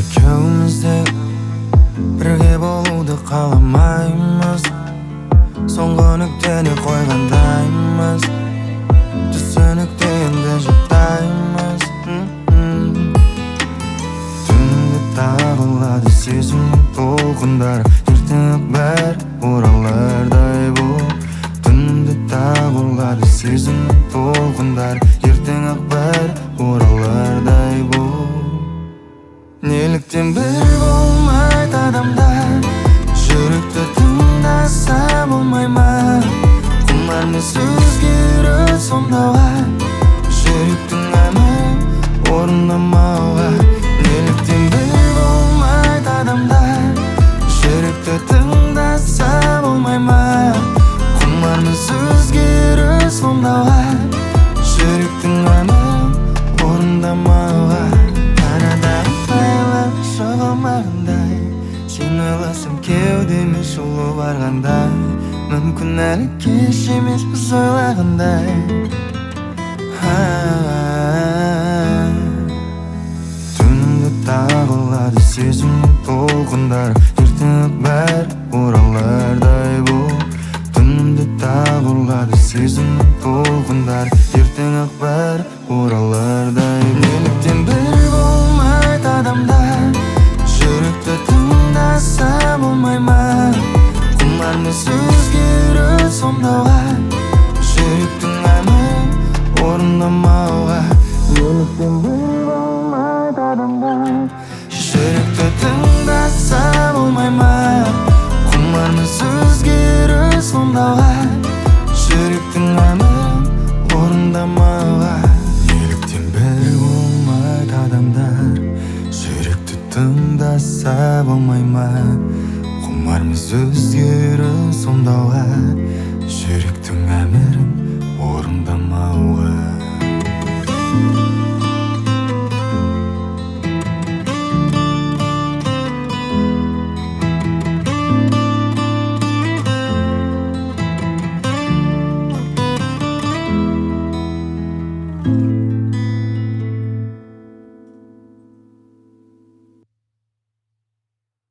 Ekövümüzdek birge bolуды kalamаймыз. Соңғы нүктені қойғандаймыз. Түсінікті енді жаттаймыз. Түнде тағылады сезімнің толқындары. Ертең бәрі оралардай бұл. Түнде тағылады сезімнің толқындары. Ертең бәрі оралардай бұл. Неліктен бір болмайды адамдар? Жүректі тыңдаса болмай ма? Құмармыз өзгеріп сомдауға, жүректің әмірін орындамауға. Неліктен бір болмайды адамдар? Жүректі тыңдаса болмай ма? Құмармыз өзгеріп сомдауға, жүректің әмірін орындамауға. Жоғалмағандай, сен ойласам кеудеме жылу барғандай. Мүмкін әлі кеш емес біз ойлағандай. Түнде тағылады сезімнің толқындары. Ертең бәрі оралардай бұл. Түнде тағылады сезімнің толқындары. Ертең бәрі оралардай. Неліктен бір болмайды адамдар? Жүректі тыңдаса болмай ма? Құмармыз өзгеріп сомдауға, жүректің әмірін орындамауға. Неліктен бір болмайды адамдар? Жүректі тыңдаса болмай ма? Құмармыз өзгеріп сомдауға, жүректің әмірін орындамауға. Неліктен бір болмайды адамдар? Жүректі тыңдаса болмай ма? Құмармыз өзгеріп сомдауға,